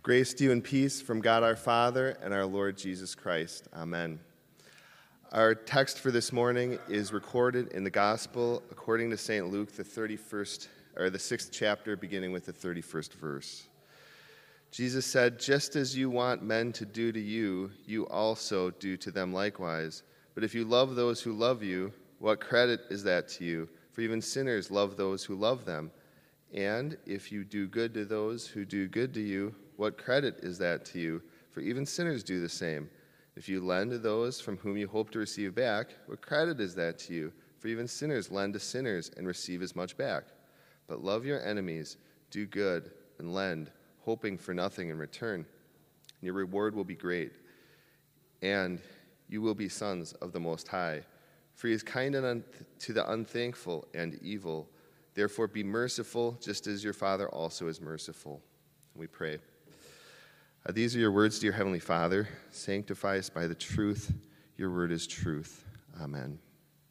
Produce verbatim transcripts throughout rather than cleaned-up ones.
Grace to you and peace from God our Father and our Lord Jesus Christ. Amen. Our text for this morning is recorded in the Gospel according to Saint Luke, the thirty-first or the sixth chapter, beginning with the thirty-first verse. Jesus said, "Just as you want men to do to you, you also do to them likewise. But if you love those who love you, what credit is that to you? For even sinners love those who love them. And if you do good to those who do good to you, what credit is that to you? For even sinners do the same. If you lend to those from whom you hope to receive back, what credit is that to you? For even sinners lend to sinners and receive as much back. But love your enemies, do good, and lend, hoping for nothing in return. And your reward will be great, and you will be sons of the Most High. For he is kind to the unthankful and evil. Therefore be merciful, just as your Father also is merciful." And we pray. Uh, these are your words, dear Heavenly Father. Sanctify us by the truth. Your word is truth. Amen.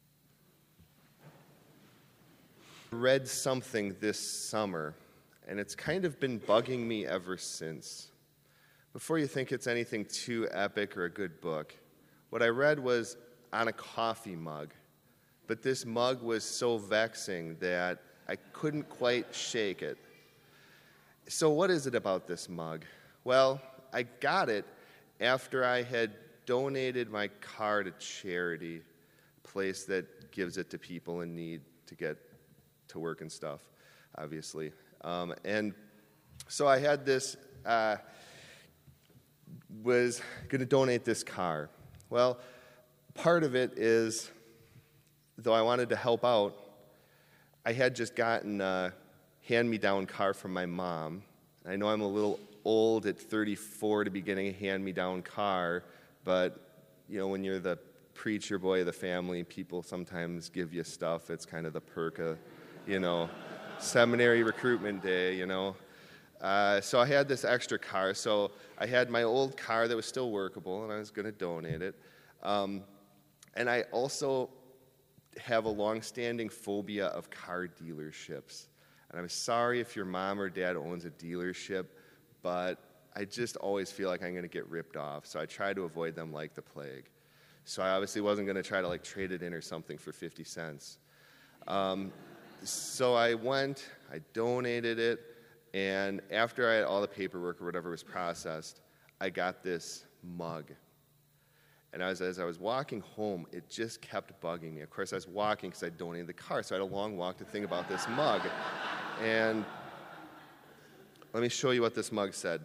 I read something this summer, and it's kind of been bugging me ever since. Before you think it's anything too epic or a good book, what I read was on a coffee mug. But this mug was so vexing that I couldn't quite shake it. So what is it about this mug? Well, I got it after I had donated my car to charity, a place that gives it to people in need to get to work and stuff, obviously. Um, and so I had this, uh, was going to donate this car. Well, part of it is, though I wanted to help out, I had just gotten a hand-me-down car from my mom. I know I'm a little old at thirty-four to be getting a hand-me-down car, but, you know, when you're the preacher boy of the family, people sometimes give you stuff. It's kind of the perk of, you know, seminary recruitment day, you know. Uh, so I had this extra car. So I had my old car that was still workable, and I was going to donate it. Um, and I also have a long-standing phobia of car dealerships. And I'm sorry if your mom or dad owns a dealership, but I just always feel like I'm going to get ripped off. So I try to avoid them like the plague. So I obviously wasn't going to try to like trade it in or something for fifty cents. Um, so I went, I donated it, and after I had all the paperwork or whatever was processed, I got this mug. And as, as I was walking home, it just kept bugging me. Of course, I was walking because I donated the car, so I had a long walk to think about this mug. And let me show you what this mug said.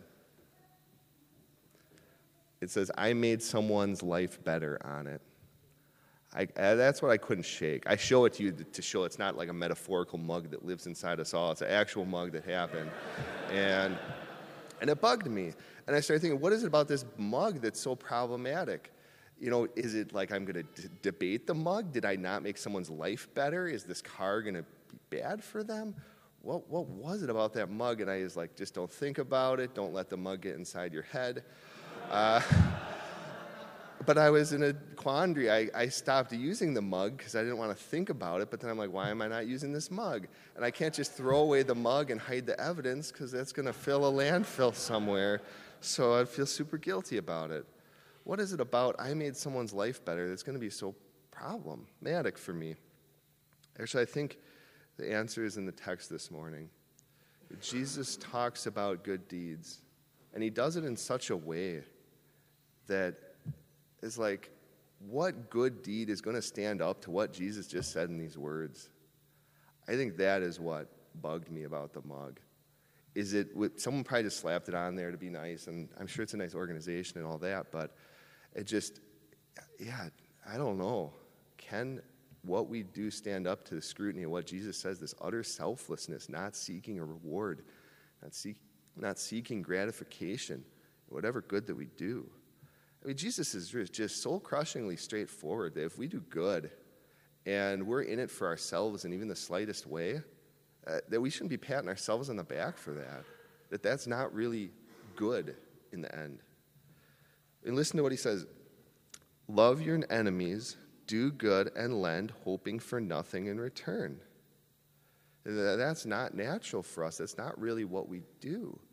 It says, "I made someone's life better" on it. I, uh, that's what I couldn't shake. I show it to you to, to show it's not like a metaphorical mug that lives inside us all. It's an actual mug that happened. And, and it bugged me. And I started thinking, what is it about this mug that's so problematic? You know, is it like I'm going to d- debate the mug? Did I not make someone's life better? Is this car going to be bad for them? What what was it about that mug? And I was like, just don't think about it. Don't let the mug get inside your head. Uh, but I was in a quandary. I, I stopped using the mug because I didn't want to think about it. But then I'm like, why am I not using this mug? And I can't just throw away the mug and hide the evidence because that's going to fill a landfill somewhere. So I'd feel super guilty about it. What is it about I made someone's life better that's going to be so problematic for me? Actually, I think the answer is in the text this morning. Jesus talks about good deeds, and he does it in such a way that is like, what good deed is going to stand up to what Jesus just said in these words? I think that is what bugged me about the mug. Is it, someone probably just slapped it on there to be nice, and I'm sure it's a nice organization and all that, but it just, yeah, I don't know. Can what we do stand up to the scrutiny of what Jesus says, this utter selflessness, not seeking a reward, not, seek, not seeking gratification, whatever good that we do? I mean, Jesus is just soul-crushingly straightforward that if we do good and we're in it for ourselves in even the slightest way, uh, that we shouldn't be patting ourselves on the back for that, that that's not really good in the end. And listen to what he says. "Love your enemies, do good, and lend, hoping for nothing in return." That's not natural for us. That's not really what we do.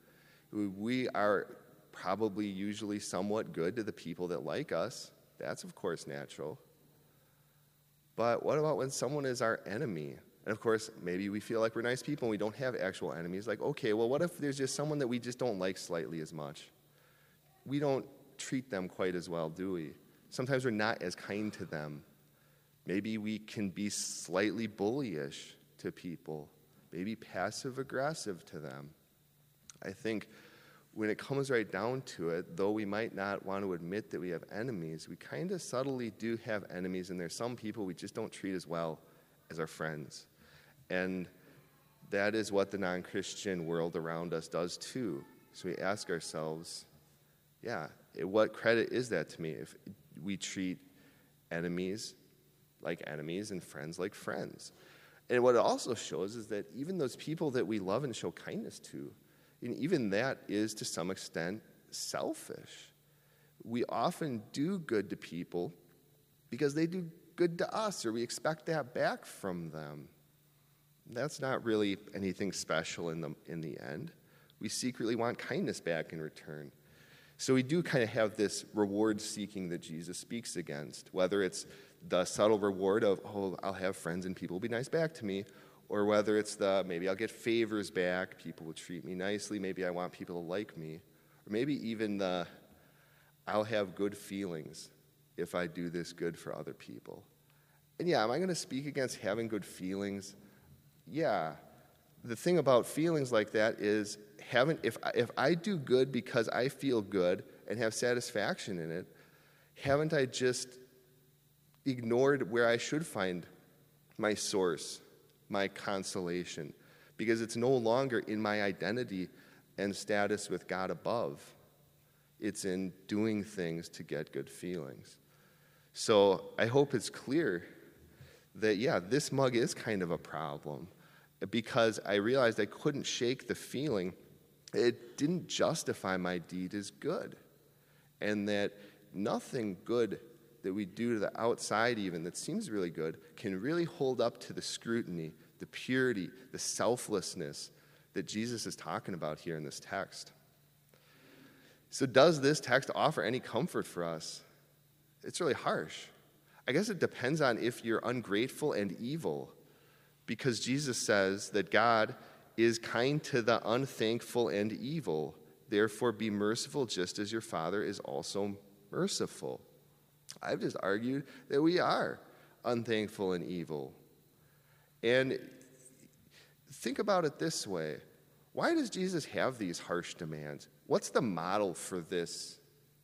We are probably usually somewhat good to the people that like us. That's, of course, natural. But what about when someone is our enemy? And, of course, maybe we feel like we're nice people and we don't have actual enemies. Like, okay, well, what if there's just someone that we just don't like slightly as much? We don't treat them quite as well, do we? Sometimes we're not as kind to them. Maybe we can be slightly bullyish to people, maybe passive-aggressive to them. I think when it comes right down to it, though we might not want to admit that we have enemies, we kind of subtly do have enemies, and there's some people we just don't treat as well as our friends. And that is what the non-Christian world around us does too. So we ask ourselves, yeah, what credit is that to me if we treat enemies like enemies and friends like friends? And what it also shows is that even those people that we love and show kindness to, and even that is to some extent selfish. We often do good to people because they do good to us, or we expect that back from them. That's not really anything special in the, in the end. We secretly want kindness back in return. So we do kind of have this reward seeking that Jesus speaks against, whether it's the subtle reward of, oh, I'll have friends and people will be nice back to me, or whether it's the, maybe I'll get favors back, people will treat me nicely, maybe I want people to like me, or maybe even the, I'll have good feelings if I do this good for other people. And yeah, am I going to speak against having good feelings? Yeah. The thing about feelings like that is, haven't, if, if I do good because I feel good and have satisfaction in it, haven't I just ignored where I should find my source, my consolation? Because it's no longer in my identity and status with God above. It's in doing things to get good feelings. So I hope it's clear that, yeah, this mug is kind of a problem, because I realized I couldn't shake the feeling it didn't justify my deed as good, and that nothing good that we do to the outside even that seems really good can really hold up to the scrutiny, the purity, the selflessness that Jesus is talking about here in this text. So does this text offer any comfort for us? It's really harsh. I guess it depends on if you're ungrateful and evil, because Jesus says that God is kind to the unthankful and evil. Therefore, be merciful just as your Father is also merciful. I've just argued that we are unthankful and evil. And think about it this way. Why does Jesus have these harsh demands? What's the model for this?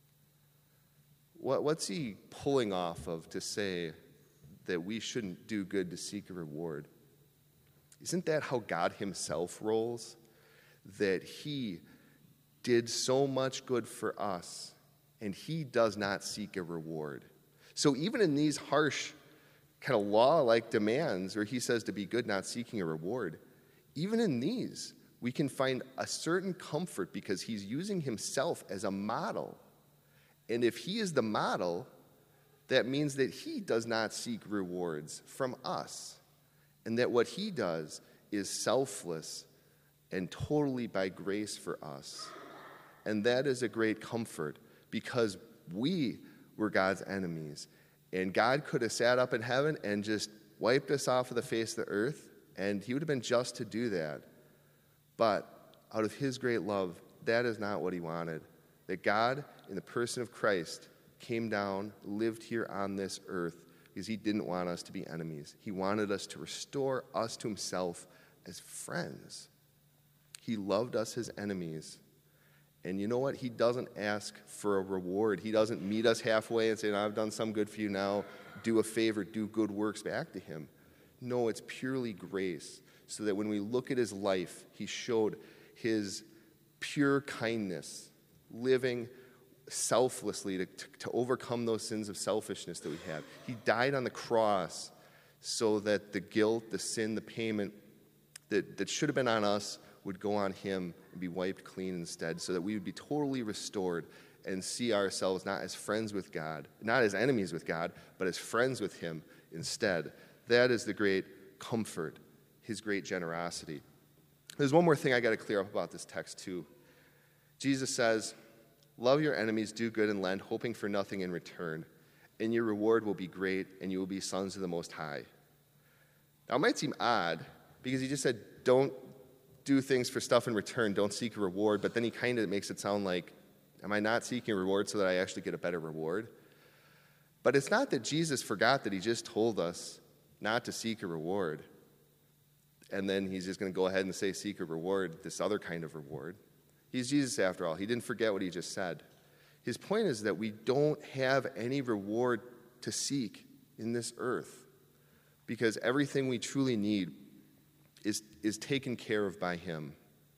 What, what's he pulling off of to say that we shouldn't do good to seek a reward? Isn't that how God himself rolls? That he did so much good for us, and he does not seek a reward. So even in these harsh, kind of law-like demands where he says to be good, not seeking a reward, even in these, we can find a certain comfort because he's using himself as a model. And if he is the model, that means that he does not seek rewards from us, and that what he does is selfless and totally by grace for us. And that is a great comfort, because we were God's enemies. And God could have sat up in heaven and just wiped us off of the face of the earth, and he would have been just to do that. But out of his great love, that is not what he wanted. That God, in the person of Christ, came down, lived here on this earth, because he didn't want us to be enemies. He wanted us to restore us to himself as friends. He loved us as enemies. And you know what? He doesn't ask for a reward. He doesn't meet us halfway and say, no, I've done some good for you now. Do a favor, do good works back to him. No, it's purely grace, so that when we look at his life, he showed his pure kindness, living selflessly to, to, to overcome those sins of selfishness that we have. He died on the cross so that the guilt, the sin, the payment that, that should have been on us would go on him and be wiped clean instead, so that we would be totally restored and see ourselves not as friends with God, not as enemies with God, but as friends with him instead. That is the great comfort, his great generosity. There's one more thing I got to clear up about this text too. Jesus says, love your enemies, do good, and lend, hoping for nothing in return. And your reward will be great, and you will be sons of the Most High. Now, it might seem odd, because he just said, don't do things for stuff in return, don't seek a reward, but then he kind of makes it sound like, am I not seeking a reward so that I actually get a better reward? But it's not that Jesus forgot that he just told us not to seek a reward, and then he's just going to go ahead and say seek a reward, this other kind of reward. He's Jesus after all. He didn't forget what he just said. His point is that we don't have any reward to seek in this earth because everything we truly need is, is taken care of by him,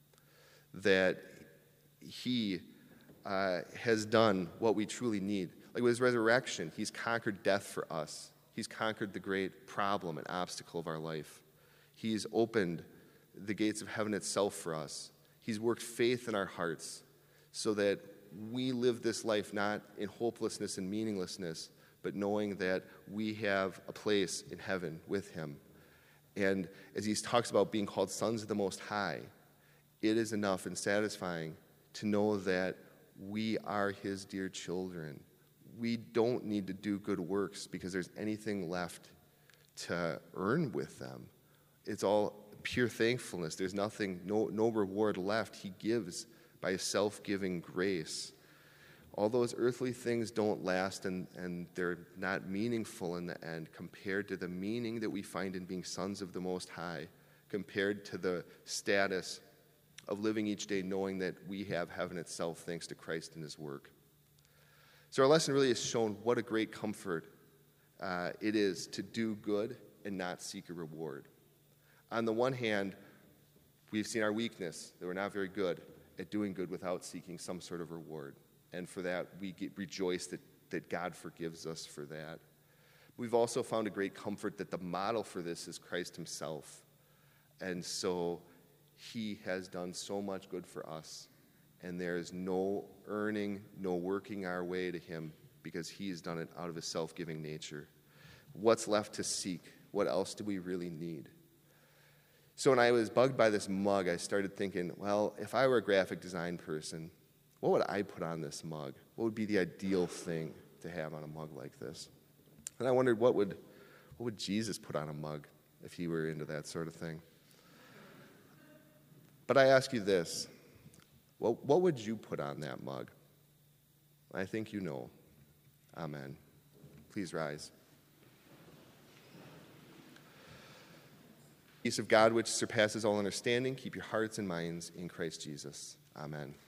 that he uh, has done what we truly need. Like with his resurrection, he's conquered death for us. He's conquered the great problem and obstacle of our life. He's opened the gates of heaven itself for us. He's worked faith in our hearts so that we live this life not in hopelessness and meaninglessness, but knowing that we have a place in heaven with him. And as he talks about being called sons of the Most High, it is enough and satisfying to know that we are his dear children. We don't need to do good works because there's anything left to earn with them. It's all pure thankfulness. There's nothing, no, no reward left. He gives by self-giving grace. All those earthly things don't last, and, and they're not meaningful in the end compared to the meaning that we find in being sons of the Most High, compared to the status of living each day knowing that we have heaven itself thanks to Christ and his work. So our lesson really has shown what a great comfort uh, it is to do good and not seek a reward. On the one hand, we've seen our weakness, that we're not very good at doing good without seeking some sort of reward. And for that, we get, rejoice that, that God forgives us for that. We've also found a great comfort that the model for this is Christ himself. And so he has done so much good for us. And there is no earning, no working our way to him because he has done it out of his self-giving nature. What's left to seek? What else do we really need? So when I was bugged by this mug, I started thinking, well, if I were a graphic design person, what would I put on this mug? What would be the ideal thing to have on a mug like this? And I wondered, what would, what would Jesus put on a mug if he were into that sort of thing? But I ask you this, what, what would you put on that mug? I think you know. Amen. Please rise. Peace of God, which surpasses all understanding, keep your hearts and minds in Christ Jesus. Amen.